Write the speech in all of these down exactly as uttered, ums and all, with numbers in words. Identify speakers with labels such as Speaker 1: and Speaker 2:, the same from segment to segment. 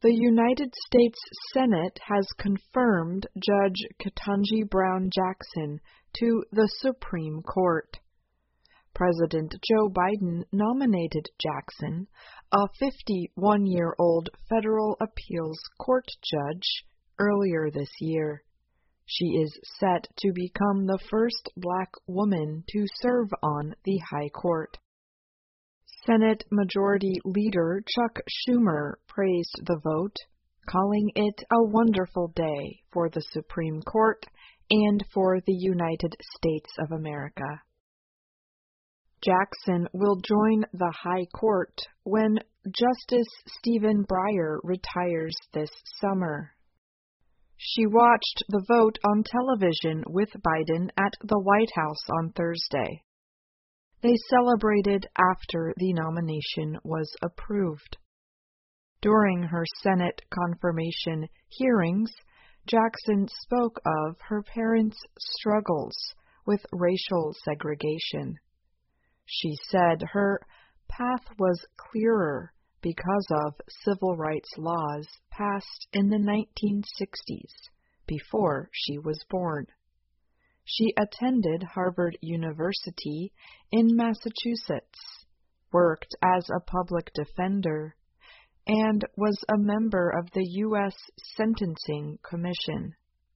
Speaker 1: The United States Senate has confirmed Judge Ketanji Brown Jackson to the Supreme Court. President Joe Biden nominated Jackson, a fifty-one-year-old federal appeals court judge, earlier this year. She is set to become the first black woman to serve on the High Court. Senate Majority Leader Chuck Schumer praised the vote, calling it a wonderful day for the Supreme Court and for the United States of America. Jackson will join the High Court when Justice Stephen Breyer retires this summer. She watched the vote on television with Biden at the White House on Thursday. They celebrated after the nomination was approved. During her Senate confirmation hearings, Jackson spoke of her parents' struggles with racial segregation. She said her path was clearer because of civil rights laws passed in the nineteen sixties, before she was born. She attended Harvard University in Massachusetts, worked as a public defender, and was a member of the U S Sentencing Commission.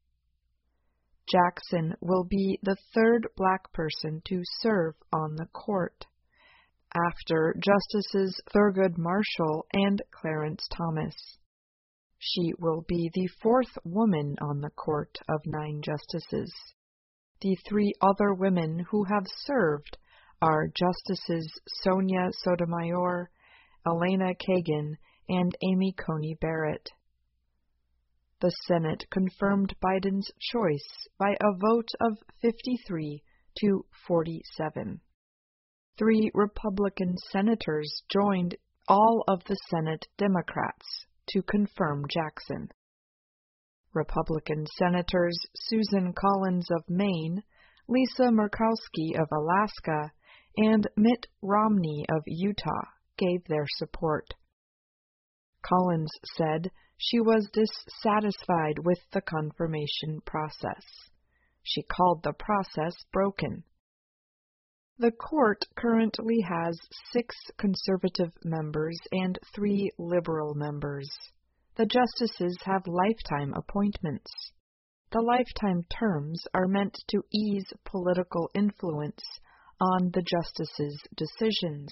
Speaker 1: Jackson will be the third black person to serve on the court, after Justices Thurgood Marshall and Clarence Thomas. She will be the fourth woman on the court of nine justices. The three other women who have served are Justices Sonia Sotomayor, Elena Kagan, and Amy Coney Barrett. The Senate confirmed Biden's choice by a vote of fifty-three to forty-seven. Three Republican senators joined all of the Senate Democrats to confirm Jackson. Republican Senators Susan Collins of Maine, Lisa Murkowski of Alaska, and Mitt Romney of Utah gave their support. Collins said she was dissatisfied with the confirmation process. She called the process broken. The court currently has six conservative members and three liberal members. The justices have lifetime appointments. The lifetime terms are meant to ease political influence on the justices' decisions.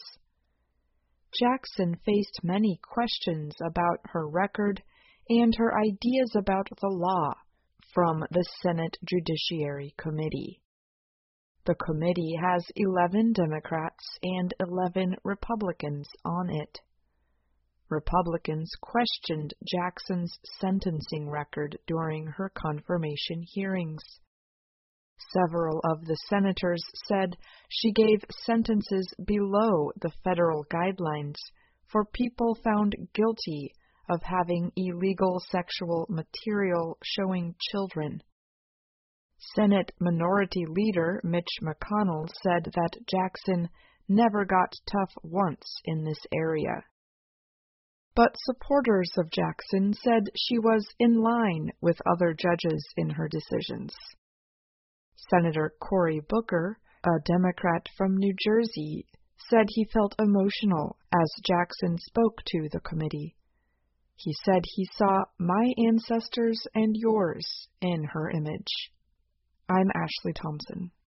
Speaker 1: Jackson faced many questions about her record and her ideas about the law from the Senate Judiciary Committee. The committee has eleven Democrats and eleven Republicans on it. Republicans questioned Jackson's sentencing record during her confirmation hearings. Several of the senators said she gave sentences below the federal guidelines for people found guilty of having illegal sexual material showing children. Senate Minority Leader Mitch McConnell said that Jackson never got tough once in this area. But supporters of Jackson said she was in line with other judges in her decisions. Senator Cory Booker, a Democrat from New Jersey, said he felt emotional as Jackson spoke to the committee. He said he saw my ancestors and yours in her image. I'm Ashley Thompson.